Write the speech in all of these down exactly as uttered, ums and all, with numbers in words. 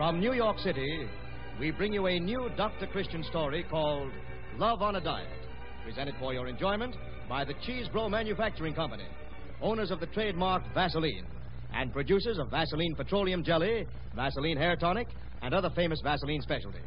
From New York City, we bring you a new Doctor Christian story called Love on a Diet, presented for your enjoyment by the Cheese Bro Manufacturing Company, owners of the trademark Vaseline, and producers of Vaseline Petroleum Jelly, Vaseline Hair Tonic, and other famous Vaseline specialties.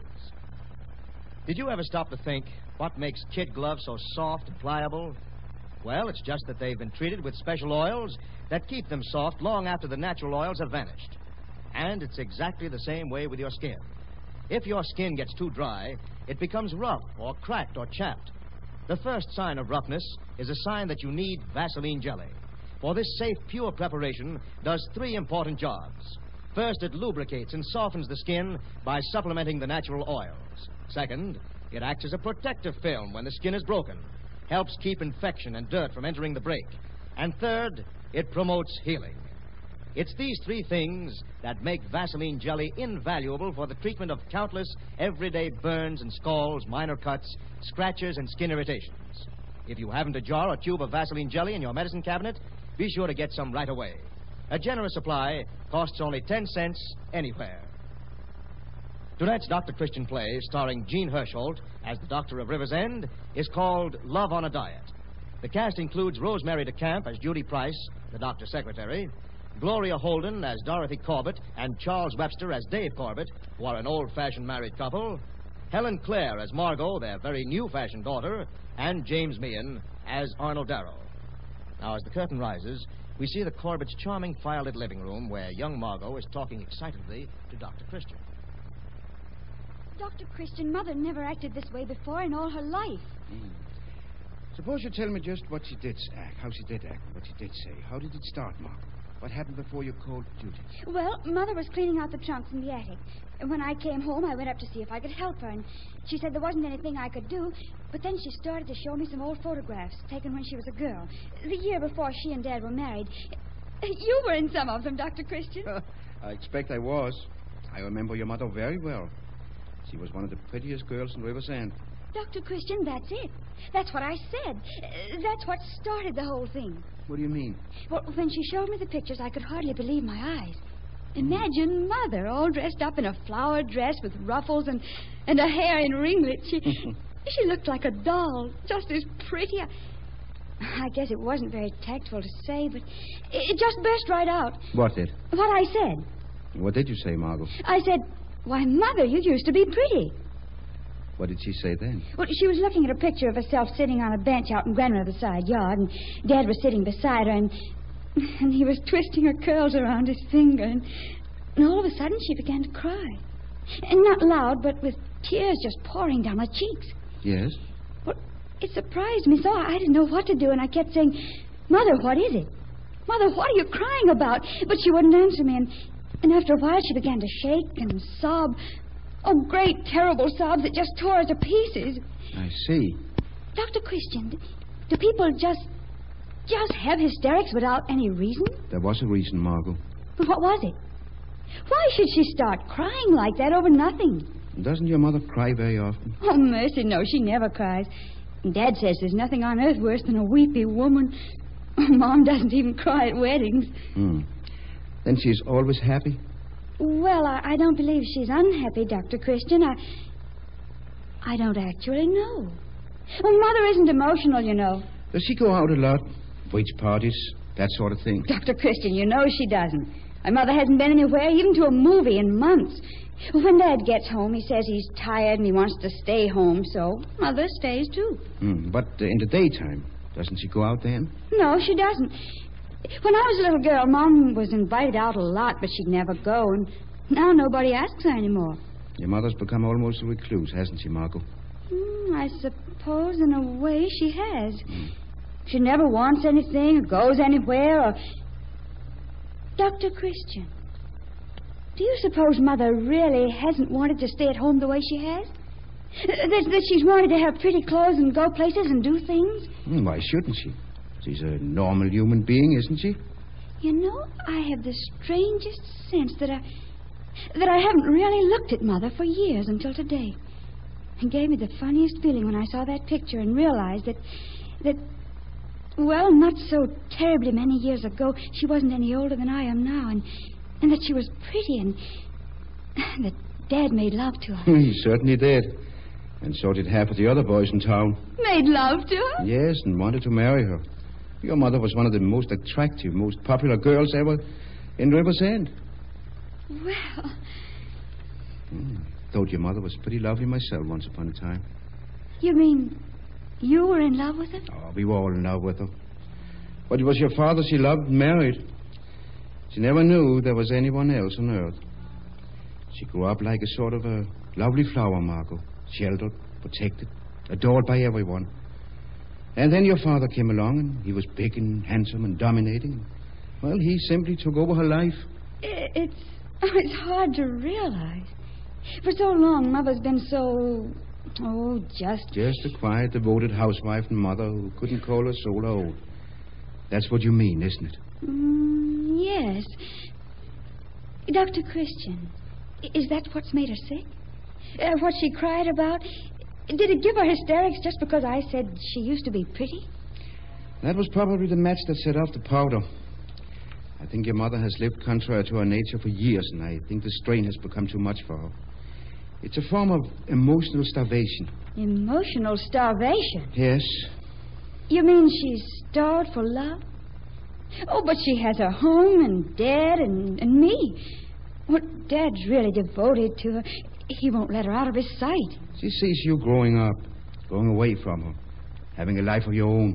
Did you ever stop to think what makes kid gloves so soft and pliable? Well, it's just that they've been treated with special oils that keep them soft long after the natural oils have vanished. And it's exactly the same way with your skin. If your skin gets too dry, it becomes rough or cracked or chapped. The first sign of roughness is a sign that you need Vaseline Jelly. For this safe, pure preparation does three important jobs. First, it lubricates and softens the skin by supplementing the natural oils. Second, it acts as a protective film when the skin is broken, helps keep infection and dirt from entering the break. And third, it promotes healing. It's these three things that make Vaseline Jelly invaluable for the treatment of countless everyday burns and scalds, minor cuts, scratches, and skin irritations. If you haven't a jar or tube of Vaseline Jelly in your medicine cabinet, be sure to get some right away. A generous supply costs only ten cents anywhere. Tonight's Doctor Christian play, starring Jean Hersholt as the Doctor of River's End, is called Love on a Diet. The cast includes Rosemary DeCamp as Judy Price, the doctor's secretary, Gloria Holden as Dorothy Corbett, and Charles Webster as Dave Corbett, who are an old-fashioned married couple, Helen Clare as Margot, their very new-fashioned daughter, and James Meehan as Arnold Darrow. Now, as the curtain rises, we see the Corbett's charming firelit living room where young Margot is talking excitedly to Doctor Christian. Doctor Christian, Mother never acted this way before in all her life. Mm. Suppose you tell me just what she did act, how she did act, what she did say. How did it start, Margot? What happened before you called Judy? Well, Mother was cleaning out the trunks in the attic. And when I came home, I went up to see if I could help her. And she said there wasn't anything I could do. But then she started to show me some old photographs taken when she was a girl, the year before she and Dad were married. You were in some of them, Doctor Christian. I expect I was. I remember your mother very well. She was one of the prettiest girls in River's End. Doctor Christian, that's it. That's what I said. That's what started the whole thing. What do you mean? Well, when she showed me the pictures, I could hardly believe my eyes. Imagine Mother all dressed up in a flowered dress with ruffles and, and her hair in ringlets. She, she looked like a doll, just as pretty. I, I guess it wasn't very tactful to say, but it just burst right out. What did? What I said. What did you say, Margot? I said, why, Mother, you used to be pretty. What did she say then? Well, she was looking at a picture of herself sitting on a bench out in Grandmother's side yard, and Dad was sitting beside her, and and he was twisting her curls around his finger, and, and all of a sudden she began to cry. And not loud, but with tears just pouring down her cheeks. Yes? Well, it surprised me so I didn't know what to do, and I kept saying, Mother, what is it? Mother, what are you crying about? But she wouldn't answer me, and, and after a while she began to shake and sob. Oh, great, terrible sobs that just tore her to pieces. I see. Doctor Christian, do people just, just have hysterics without any reason? There was a reason, Margot. What was it? Why should she start crying like that over nothing? Doesn't your mother cry very often? Oh, mercy, no, she never cries. Dad says there's nothing on earth worse than a weepy woman. Mom doesn't even cry at weddings. Hmm. Then she's always happy? Well, I, I don't believe she's unhappy, Doctor Christian. I I don't actually know. Well, Mother isn't emotional, you know. Does she go out a lot? Bridge parties, that sort of thing? Doctor Christian, you know she doesn't. My mother hasn't been anywhere, even to a movie, in months. When Dad gets home, he says he's tired and he wants to stay home, so Mother stays, too. Mm, but uh, in the daytime, doesn't she go out then? No, she doesn't. When I was a little girl, Mom was invited out a lot, but she'd never go, and now nobody asks her anymore. Your mother's become almost a recluse, hasn't she, Margot? Mm, I suppose in a way she has. Mm. She never wants anything or goes anywhere or... Doctor Christian, do you suppose Mother really hasn't wanted to stay at home the way she has? That, that she's wanted to have pretty clothes and go places and do things? Mm, why shouldn't she? She's a normal human being, isn't she? You know, I have the strangest sense that I that I haven't really looked at Mother for years until today. It gave me the funniest feeling when I saw that picture and realized that, that, well, not so terribly many years ago, she wasn't any older than I am now, and, and that she was pretty and, that Dad made love to her. He certainly did. And so did half of the other boys in town. Made love to her? Yes, and wanted to marry her. Your mother was one of the most attractive, most popular girls ever in River's End. Well... Hmm. Thought your mother was pretty lovely myself once upon a time. You mean you were in love with her? Oh, we were all in love with her. But it was your father she loved and married. She never knew there was anyone else on earth. She grew up like a sort of a lovely flower, Margot. Sheltered, protected, adored by everyone. And then your father came along, and he was big and handsome and dominating. Well, he simply took over her life. It's, it's hard to realize. For so long, Mother's been so... Oh, just... Just a quiet, devoted housewife and mother who couldn't call her soul her own. That's what you mean, isn't it? Mm, yes. Doctor Christian, is that what's made her sick? Uh, what she cried about? Did it give her hysterics just because I said she used to be pretty? That was probably the match that set off the powder. I think your mother has lived contrary to her nature for years, and I think the strain has become too much for her. It's a form of emotional starvation. Emotional starvation? Yes. You mean she's starved for love? Oh, but she has her home and Dad and, and me. Well, Dad's really devoted to her. He won't let her out of his sight. She sees you growing up, going away from her, having a life of your own.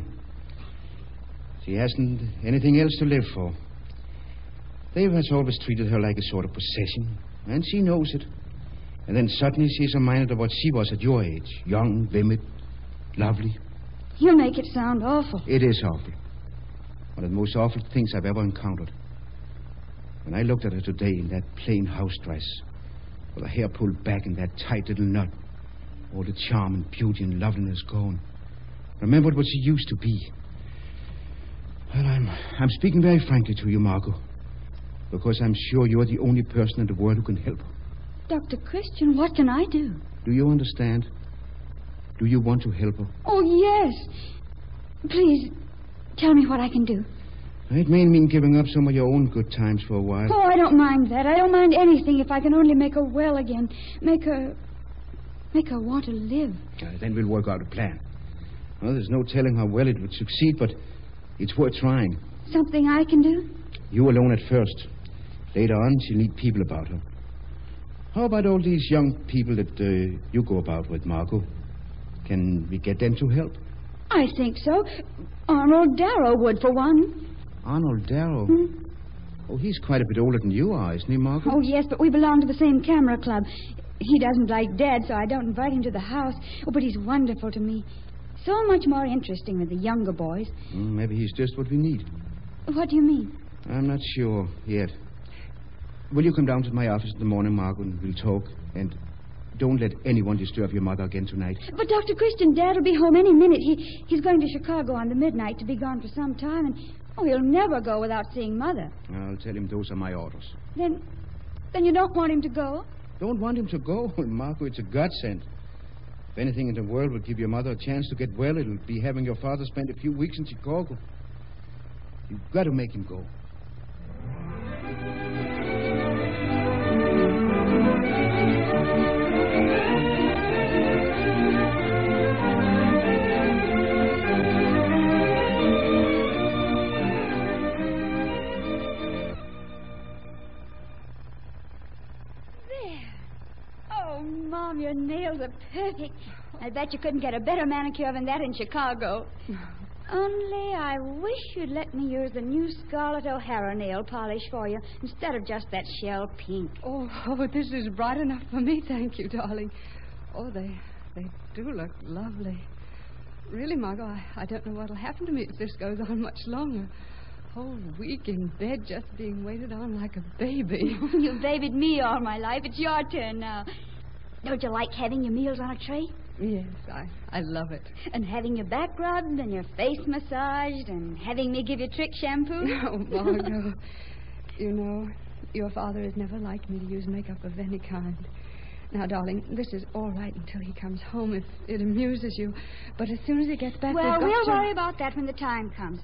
She hasn't anything else to live for. Dave has always treated her like a sort of possession, and she knows it. And then suddenly she's reminded of what she was at your age. Young, timid, lovely. You make it sound awful. It is awful. One of the most awful things I've ever encountered. When I looked at her today in that plain house dress, with her hair pulled back and that tight little knot, all the charm and beauty and loveliness gone. Remembered what she used to be. Well, I'm, I'm speaking very frankly to you, Margot, because I'm sure you're the only person in the world who can help her. Doctor Christian, what can I do? Do you understand? Do you want to help her? Oh, yes. Please, tell me what I can do. It may mean giving up some of your own good times for a while. Oh, I don't mind that. I don't mind anything if I can only make her well again. Make her... Make her want to live. Uh, then we'll work out a plan. Well, there's no telling how well it would succeed, but it's worth trying. Something I can do? You alone at first. Later on, she'll need people about her. How about all these young people that uh, you go about with, Margot? Can we get them to help? I think so. Arnold Darrow would, for one. Arnold Darrow? Hmm? Oh, he's quite a bit older than you are, isn't he, Margot? Oh, yes, but we belong to the same camera club. He doesn't like Dad, so I don't invite him to the house. Oh, but he's wonderful to me. So much more interesting than the younger boys. Mm, maybe he's just what we need. What do you mean? I'm not sure yet. Will you come down to my office in the morning, Margot, and we'll talk? And don't let anyone disturb your mother again tonight. But Doctor Christian, Dad will be home any minute. He He's going to Chicago on the midnight to be gone for some time, and oh, he'll never go without seeing Mother. I'll tell him those are my orders. Then, then you don't want him to go? Don't want him to go? Well, Margot, it's a godsend. If anything in the world would give your mother a chance to get well, it'll be having your father spend a few weeks in Chicago. You've got to make him go. Mom, your nails are perfect. I bet you couldn't get a better manicure than that in Chicago. Only I wish you'd let me use the new Scarlett O'Hara nail polish for you instead of just that shell pink. Oh, oh, this is bright enough for me, thank you, darling. Oh, they they do look lovely. Really, Margot, I, I don't know what'll happen to me if this goes on much longer. Whole week in bed just being waited on like a baby. You've babied me all my life. It's your turn now. Don't you like having your meals on a tray? Yes, I, I love it. And having your back rubbed and your face massaged and having me give you trick shampoo? Oh, Margot, you know, your father has never liked me to use makeup of any kind. Now, darling, this is all right until he comes home if it amuses you. But as soon as he gets back... Well, we've got we'll to... worry about that when the time comes.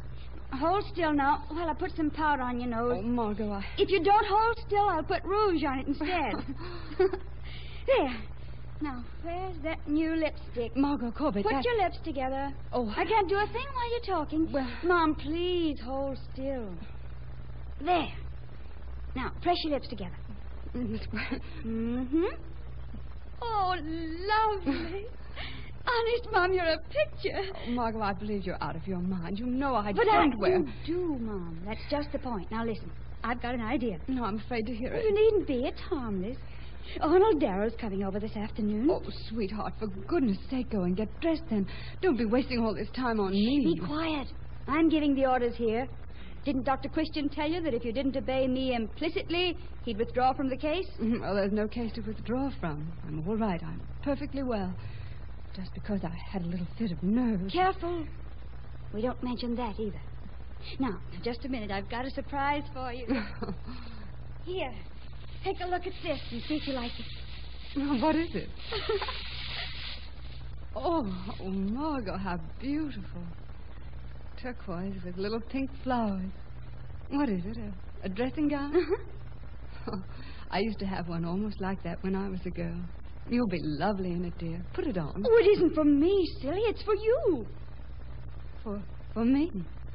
hold still now while I put some powder on your nose. Oh, Margot, I... If you don't hold still, I'll put rouge on it instead. There. Now, where's that new lipstick? Margot Corbett, Put that... your lips together. Oh, I can't do a thing while you're talking. Well... Mom, please hold still. There. Now, press your lips together. Mm-hmm. Oh, lovely. Honest, Mom, you're a picture. Oh, Margot, I believe you're out of your mind. You know I but don't I wear... you do, Mom. That's just the point. Now, listen. I've got an idea. No, I'm afraid to hear it. You needn't be. It's harmless. Arnold Darrow's coming over this afternoon. Oh, sweetheart, for goodness sake, go and get dressed then. Don't be wasting all this time on me. Be quiet. I'm giving the orders here. Didn't Doctor Christian tell you that if you didn't obey me implicitly, he'd withdraw from the case? Well, there's no case to withdraw from. I'm all right. I'm perfectly well. Just because I had a little fit of nerves. Careful. We don't mention that either. Now, just a minute. I've got a surprise for you. Here. Take a look at this and see if you like it. Oh, what is it? oh, oh, Margot, how beautiful. Turquoise with little pink flowers. What is it, a, a dressing gown? oh, I used to have one almost like that when I was a girl. You'll be lovely in it, dear. Put it on. Oh, it isn't for me, silly. It's for you. For, for me?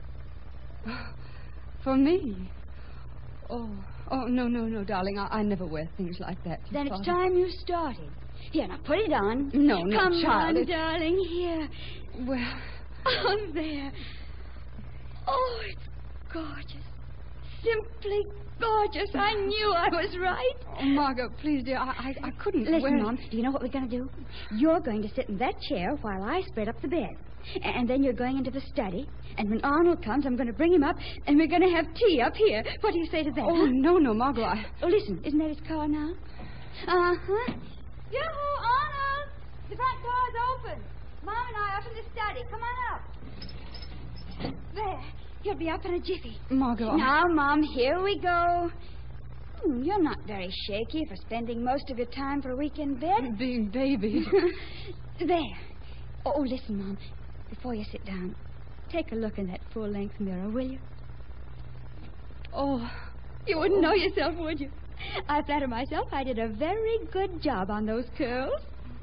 For me? Oh, oh, no, no, no, darling. I, I never wear things like that. You Then thought it's time you started. Here, now put it on. No, no, Come child. on, It's... darling. Here. Well... Oh, there. Oh, it's gorgeous. Simply gorgeous. I knew I was right. Oh, Margot, please, dear, I, I, I couldn't Listen, wear... Mom, do you know what we're going to do? You're going to sit in that chair while I spread up the bed. And then you're going into the study. And when Arnold comes, I'm going to bring him up, and we're going to have tea up here. What do you say to that? Oh, huh? no, no, Margot, I... Oh, listen, isn't that his car now? Uh-huh. Yoo-hoo, Arnold! The front door's open. Mom and I are up in the study. Come on up. There. He'll be up in a jiffy. Margot, I... Now, Mom, here we go. Hmm, you're not very shaky for spending most of your time for a week in bed. Being babied. There. Oh, listen, Mom. Before you sit down, take a look in that full-length mirror, will you? Oh, you wouldn't know yourself, would you? I flatter myself I did a very good job on those curls.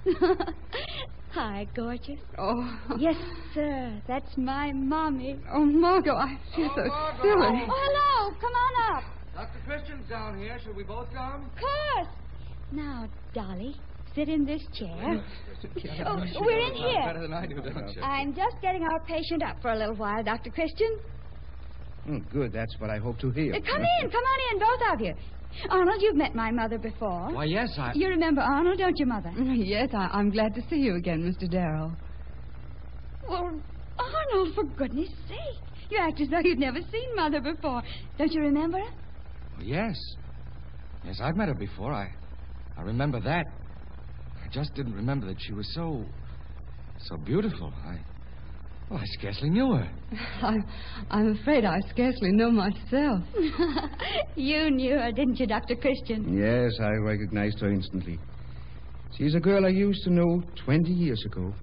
Hi, gorgeous. Oh. Yes, sir. That's my mommy. Oh, Margot, I feel Oh, so Margot. silly. Oh, hello. Come on up. Doctor Christian's down here. Shall we both come? Of course. Now, Dolly, sit in this chair. Oh, You we're know in it here. better than I do, don't you? I'm just getting our patient up for a little while, Doctor Christian. Oh, good. That's what I hope to hear. Uh, come in. Come on in, both of you. Arnold, you've met my mother before. Why, yes, I... You remember Arnold, don't you, Mother? Yes, I, I'm glad to see you again, Mister Darrow. Well, Arnold, for goodness sake. You act as though you'd never seen Mother before. Don't you remember her? Well, yes. Yes, I've met her before. I, I remember that. I just didn't remember that she was so... so beautiful. I... Well, I scarcely knew her. I'm, I'm afraid I scarcely know myself. You knew her, didn't you, Doctor Christian? Yes, I recognized her instantly. She's a girl I used to know twenty years ago.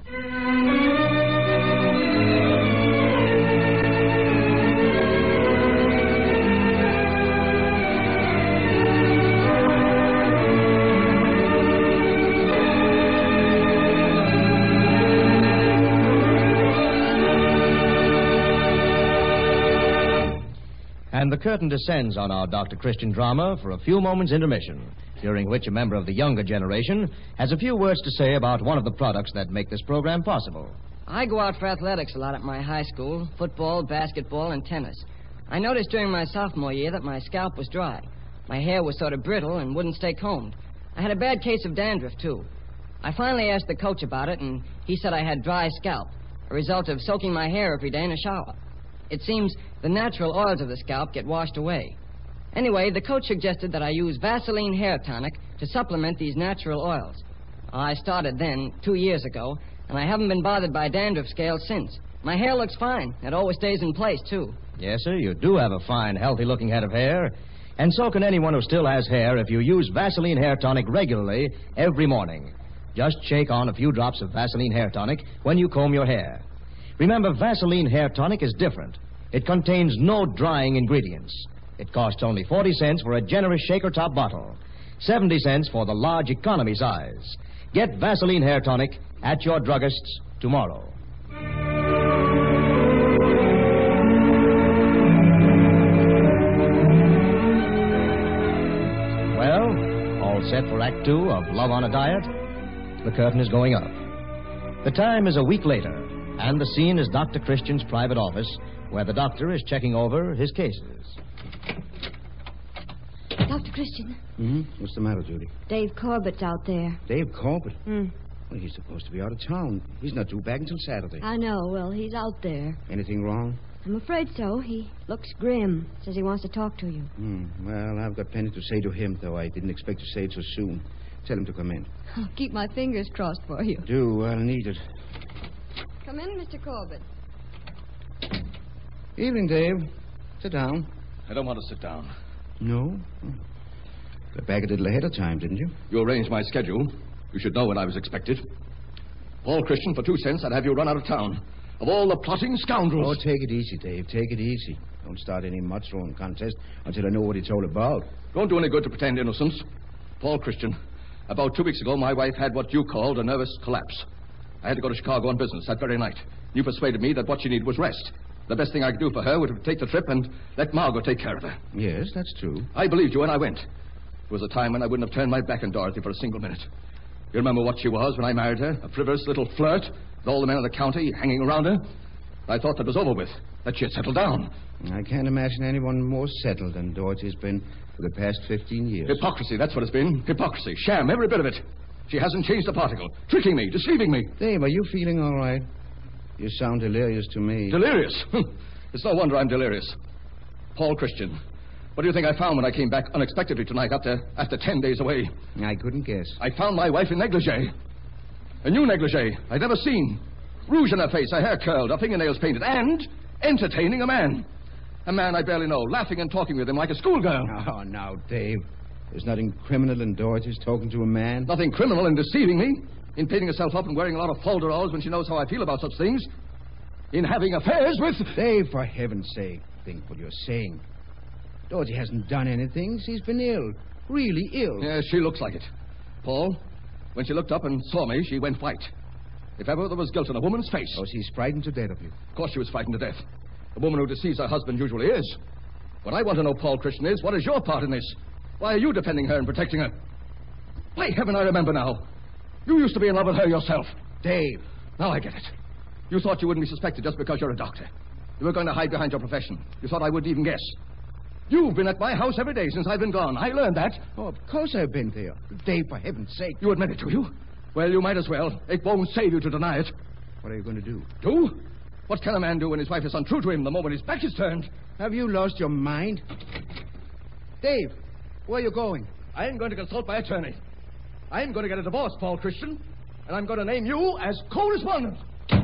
And the curtain descends on our Doctor Christian drama for a few moments' intermission, during which a member of the younger generation has a few words to say about one of the products that make this program possible. I go out for athletics a lot at my high school, football, basketball, and tennis. I noticed during my sophomore year that my scalp was dry. My hair was sort of brittle and wouldn't stay combed. I had a bad case of dandruff, too. I finally asked the coach about it, and he said I had dry scalp, a result of soaking my hair every day in a shower. It seems the natural oils of the scalp get washed away. Anyway, the coach suggested that I use Vaseline hair tonic to supplement these natural oils. I started then, two years ago, and I haven't been bothered by dandruff scales since. My hair looks fine. It always stays in place, too. Yes, sir, you do have a fine, healthy-looking head of hair. And so can anyone who still has hair if you use Vaseline hair tonic regularly every morning. Just shake on a few drops of Vaseline hair tonic when you comb your hair. Remember, Vaseline hair tonic is different. It contains no drying ingredients. It costs only forty cents for a generous shaker top bottle, seventy cents for the large economy size. Get Vaseline Hair Tonic at your druggist's tomorrow. Well, all set for Act Two of Love on a Diet? The curtain is going up. The time is a week later, and the scene is Doctor Christian's private office, where the doctor is checking over his cases. Doctor Christian. Hmm? What's the matter, Judy? Dave Corbett's out there. Dave Corbett? Hmm. Well, he's supposed to be out of town. He's not due back until Saturday. I know. Well, he's out there. Anything wrong? I'm afraid so. He looks grim. Says he wants to talk to you. Hmm. Well, I've got plenty to say to him, though I didn't expect to say it so soon. Tell him to come in. I'll keep my fingers crossed for you. Do. I'll need it. Come in, Mister Corbett. Evening, Dave. Sit down. I don't want to sit down. No? Oh. Got back a little ahead of time, didn't you? You arranged my schedule. You should know when I was expected. Paul Christian, for two cents, I'd have you run out of town. Of all the plotting scoundrels. Oh, take it easy, Dave. Take it easy. Don't start any mud throwing contest until I know what it's all about. Don't do any good to pretend innocence. Paul Christian, about two weeks ago, my wife had what you called a nervous collapse. I had to go to Chicago on business that very night. You persuaded me that what she needed was rest. The best thing I could do for her would have to take the trip and let Margot take care of her. Yes, that's true. I believed you and I went. It was a time when I wouldn't have turned my back on Dorothy for a single minute. You remember what she was when I married her? A frivolous little flirt with all the men in the county hanging around her. I thought that was over with, that she had settled down. I can't imagine anyone more settled than Dorothy's been for the past fifteen years. Hypocrisy, that's what it's been. Hypocrisy. Sham, every bit of it. She hasn't changed a particle. Tricking me, deceiving me. Dave, are you feeling all right? You sound delirious to me. Delirious? It's no wonder I'm delirious. Paul Christian, what do you think I found when I came back unexpectedly tonight after after ten days away? I couldn't guess. I found my wife in negligee. A new negligee I'd never seen. Rouge in her face, her hair curled, her fingernails painted, and entertaining a man. A man I barely know, laughing and talking with him like a schoolgirl. Oh, now, Dave. There's nothing criminal in Dorothy's talking to a man. Nothing criminal in deceiving me, in painting herself up and wearing a lot of folderols when she knows how I feel about such things, in having affairs with... Dave, for heaven's sake, think what you're saying. Dorothy hasn't done anything. She's been ill. Really ill. Yes, she looks like it. Paul, when she looked up and saw me, she went white. If ever there was guilt in a woman's face... Oh, she's frightened to death of you. Of course she was frightened to death. A woman who deceives her husband usually is. What I want to know, Paul Christian, is what is your part in this? Why are you defending her and protecting her? By heaven, I remember now. You used to be in love with her yourself. Dave. Now I get it. You thought you wouldn't be suspected just because you're a doctor. You were going to hide behind your profession. You thought I wouldn't even guess. You've been at my house every day since I've been gone. I learned that. Oh, of course I've been there. Dave, for heaven's sake. You admit it, do you? Well, you might as well. It won't save you to deny it. What are you going to do? Do? What can a man do when his wife is untrue to him the moment his back is turned? Have you lost your mind? Dave, where are you going? I am going to consult my attorney. I am going to get a divorce, Paul Christian, and I'm going to name you as co-respondent.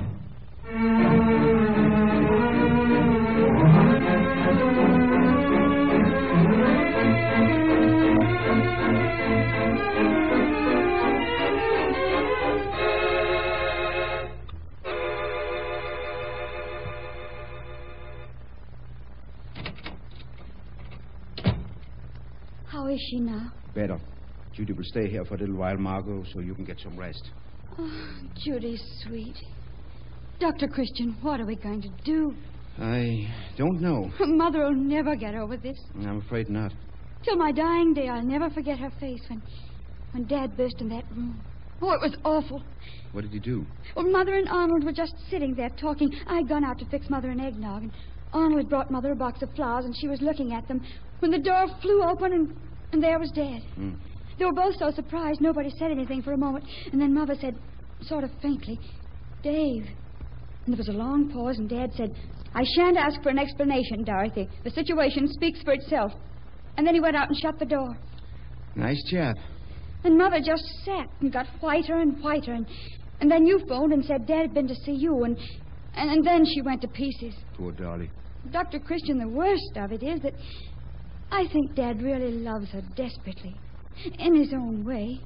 How is she now? Better. Judy will stay here for a little while, Margot, so you can get some rest. Oh, Judy's sweet. Doctor Christian, what are we going to do? I don't know. Mother will never get over this. I'm afraid not. Till my dying day, I'll never forget her face when, when Dad burst in that room. Oh, it was awful. What did he do? Well, Mother and Arnold were just sitting there talking. I'd gone out to fix Mother an eggnog, and Arnold had brought Mother a box of flowers, and she was looking at them when the door flew open, and, and there was Dad. Hmm. They were both so surprised, nobody said anything for a moment, and then Mother said, sort of faintly, Dave. And there was a long pause, and Dad said, I shan't ask for an explanation, Dorothy. The situation speaks for itself. And then he went out and shut the door. Nice chap. And Mother just sat and got whiter and whiter, and, and then you phoned and said Dad had been to see you, and, and, and then she went to pieces. Poor Dolly. Doctor Christian, the worst of it is that I think Dad really loves her desperately, in his own way.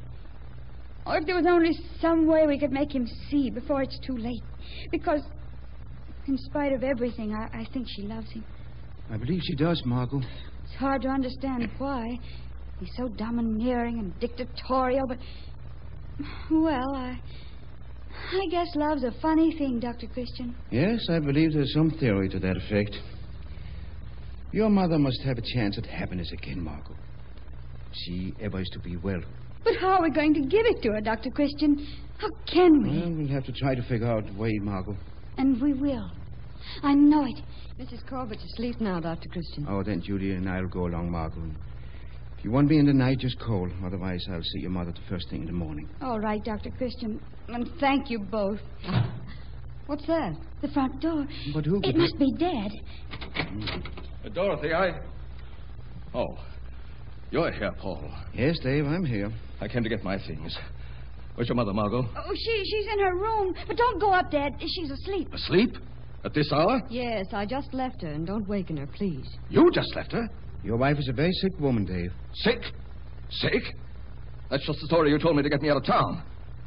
Or if there was only some way we could make him see before it's too late. Because In spite of everything, I, I think she loves him. I believe she does, Margot. It's hard to understand why. He's so domineering and dictatorial, but... Well, I... I guess love's a funny thing, Doctor Christian. Yes, I believe there's some theory to that effect. Your mother must have a chance at happiness again, Margot. If she ever is to be well. But how are we going to give it to her, Doctor Christian? How can we? Well, we'll have to try to figure out a way, Margot. And we will. I know it. Missus Corbett's asleep now, Doctor Christian. Oh, then Judy and I'll go along, Margot. If you want me in the night, just call. Otherwise, I'll see your mother the first thing in the morning. All right, Doctor Christian. And thank you both. What's that? The front door. But who... It must be Dad. Uh, Dorothy, I... Oh, you're here, Paul. Yes, Dave, I'm here. I came to get my things. Where's your mother, Margot? Oh, she, she's in her room. But don't go up, Dad. She's asleep. Asleep? At this hour? Yes, I just left her, and don't waken her, please. You just left her? Your wife is a very sick woman, Dave. Sick? Sick? That's just the story you told me to get me out of town.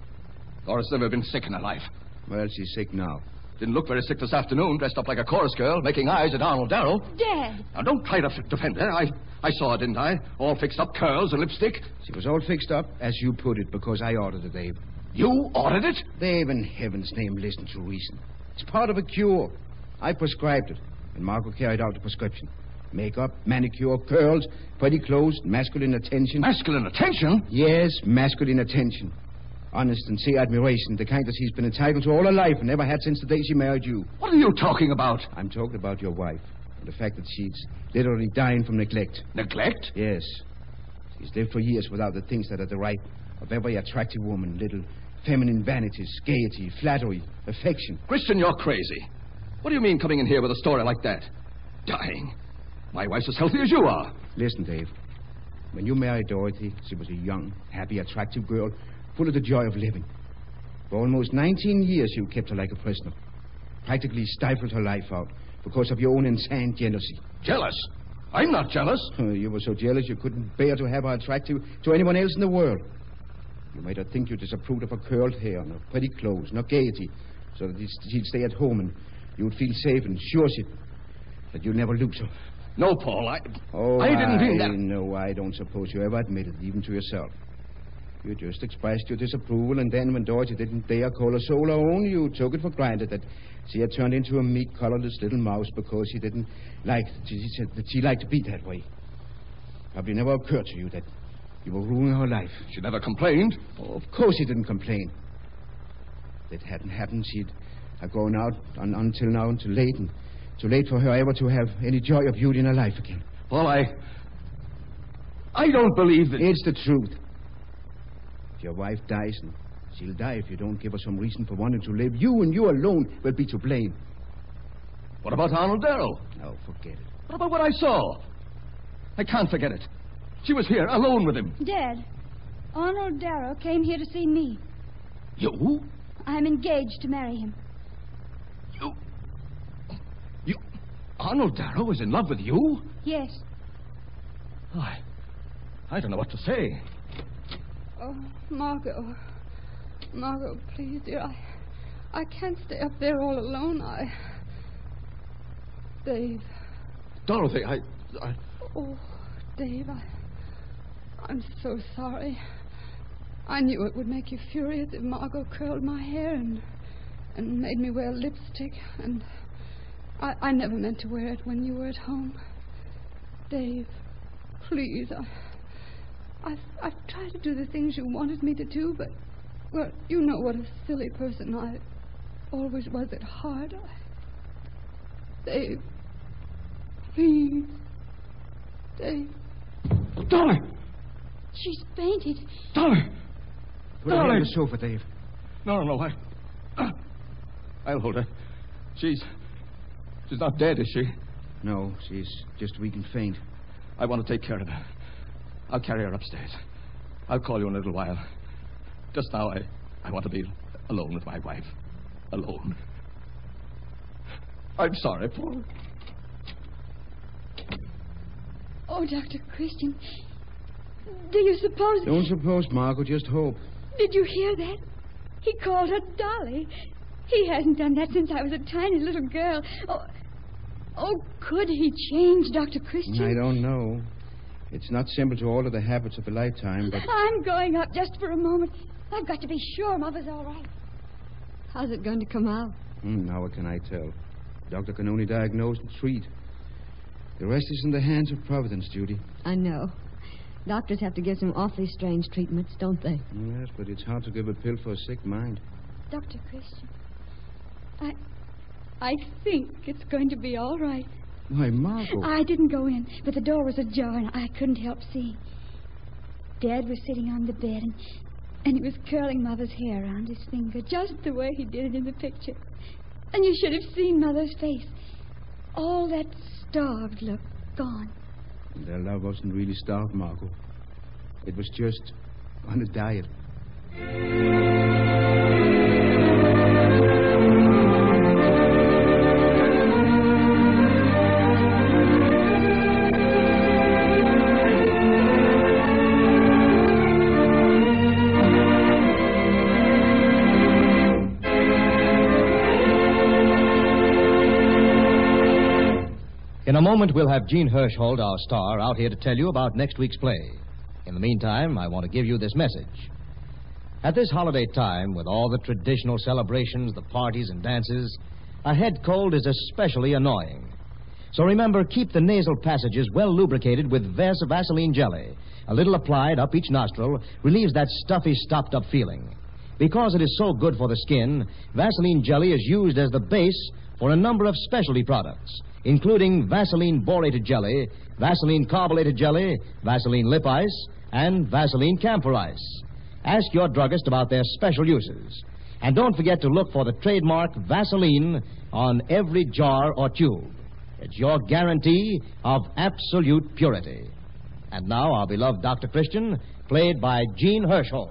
Doris never been sick in her life. Well, she's sick now. Didn't look very sick this afternoon, dressed up like a chorus girl, making eyes at Arnold Darrow. Dad! Now, don't try to f- defend her. I, I saw her, didn't I? All fixed up, curls and lipstick. She was all fixed up, as you put it, because I ordered it, Dave. You ordered it? Dave, in heaven's name, listen to reason. It's part of a cure. I prescribed it, and Margot carried out the prescription. Makeup, manicure, curls, pretty clothes, masculine attention. Masculine attention? Yes, masculine attention. Honest and sincere admiration, the kind that she's been entitled to all her life and never had since the day she married you. What are you talking about? I'm talking about your wife, and the fact that she's literally dying from neglect. Neglect? Yes. She's lived for years without the things that are the right of every attractive woman. Little feminine vanities, gaiety, flattery, affection. Christian, you're crazy. What do you mean coming in here with a story like that? Dying? My wife's as healthy as you are. Listen, Dave. When you married Dorothy, she was a young, happy, attractive girl, full of the joy of living. For almost nineteen years, you kept her like a prisoner. Practically stifled her life out because of your own insane jealousy. Jealous? I'm not jealous. You were so jealous you couldn't bear to have her attractive to anyone else in the world. You made her think you disapproved of her curled hair, no pretty clothes, no gaiety, so that she'd stay at home and you'd feel safe and sure she'd, that you'd never lose her. No, Paul, I... Oh, I didn't mean that. No, I don't suppose you ever admitted it, even to yourself. You just expressed your disapproval, and then when Dorothy didn't dare call her soul her own, you took it for granted that she had turned into a meek, colorless little mouse because she didn't like... She said that she liked to be that way. Probably never occurred to you that you were ruining her life. She never complained. Oh, of course she didn't complain. If it hadn't happened, she'd have gone out on, until now, until late, and too late for her ever to have any joy or beauty in her life again. Paul, I... I don't believe that... It's the truth. If your wife dies, and she'll die if you don't give her some reason for wanting to live, you and you alone will be to blame. What about Arnold Darrow? Oh, forget it. What about what I saw? I can't forget it. She was here, alone with him. Dad, Arnold Darrow came here to see me. You? I'm engaged to marry him. You... You... Arnold Darrow is in love with you? Yes. Oh, I... I don't know what to say. Oh, Margot. Margot, please, dear. I, I can't stay up there all alone. I... Dave. Dorothy, I... I... Oh, Dave, I... I'm so sorry. I knew it would make you furious if Margot curled my hair and and made me wear lipstick, and I, I never meant to wear it when you were at home. Dave, please, I, I've, I've tried to do the things you wanted me to do, but, well, you know what a silly person I always was at heart. I, Dave, please, Dave. Darling! She's fainted. Darling! Put her on the sofa, Dave. No, no, no. I, uh, I'll hold her. She's... She's not dead, is she? No, she's just weak and faint. I want to take care of her. I'll carry her upstairs. I'll call you in a little while. Just now, I, I want to be alone with my wife. Alone. I'm sorry, Paul. Oh, Doctor Christian, do you suppose... Don't suppose, Margot, just hope. Did you hear that? He called her Dolly. He hasn't done that since I was a tiny little girl. Oh, oh, could he change, Doctor Christian? I don't know. It's not simple to alter the habits of a lifetime, but... I'm going up just for a moment. I've got to be sure Mother's all right. How's it going to come out? Hmm, now what can I tell? Doctor can only diagnose and treat. The rest is in the hands of Providence, Judy. I know. Doctors have to give some awfully strange treatments, don't they? Yes, but it's hard to give a pill for a sick mind. Doctor Christian, I... I think it's going to be all right. Why, Margot... I didn't go in, but the door was ajar and I couldn't help seeing. Dad was sitting on the bed and, and he was curling Mother's hair around his finger, just the way he did it in the picture. And you should have seen Mother's face. All that starved look gone. Their love wasn't really starved, Margot. It was just on a diet. In a moment, we'll have Jean Hirschhold, our star, out here to tell you about next week's play. In the meantime, I want to give you this message. At this holiday time, with all the traditional celebrations, the parties and dances, a head cold is especially annoying. So remember, keep the nasal passages well lubricated with Vas Vaseline jelly. A little applied up each nostril relieves that stuffy, stopped-up feeling. Because it is so good for the skin, Vaseline jelly is used as the base for a number of specialty products, including Vaseline borated jelly, Vaseline carbonated jelly, Vaseline lip ice, and Vaseline camphor ice. Ask your druggist about their special uses. And don't forget to look for the trademark Vaseline on every jar or tube. It's your guarantee of absolute purity. And now, our beloved Doctor Christian, played by Jean Hirschhold.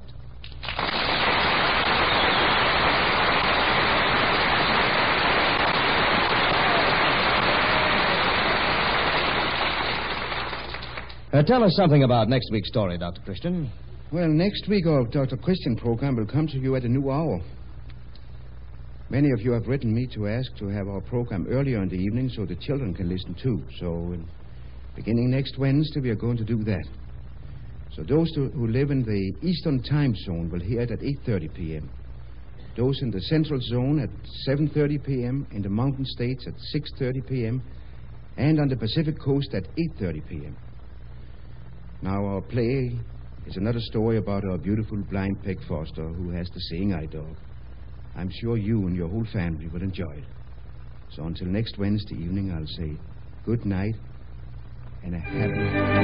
Uh, tell us something about next week's story, Doctor Christian. Well, next week our Doctor Christian program will come to you at a new hour. Many of you have written me to ask to have our program earlier in the evening so the children can listen too. So, uh, beginning next Wednesday, we are going to do that. So those who live in the Eastern Time Zone will hear it at eight thirty p.m. Those in the Central Zone at seven thirty p.m., in the Mountain States at six thirty p.m., and on the Pacific Coast at eight thirty p.m. Now, our play is another story about our beautiful blind Peg Foster who has the seeing eye dog. I'm sure you and your whole family will enjoy it. So until next Wednesday evening, I'll say good night and a happy...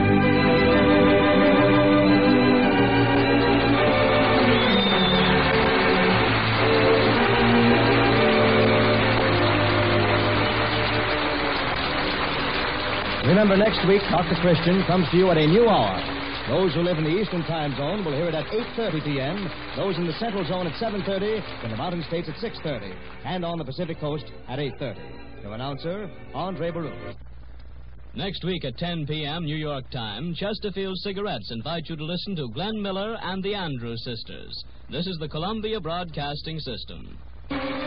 Remember, next week, Doctor Christian comes to you at a new hour. Those who live in the Eastern Time Zone will hear it at eight thirty p.m., those in the Central Zone at seven thirty, in the Mountain States at six thirty, and on the Pacific Coast at eight thirty. Your announcer, Andre Baruch. Next week at ten p.m. New York time, Chesterfield Cigarettes invite you to listen to Glenn Miller and the Andrews Sisters. This is the Columbia Broadcasting System.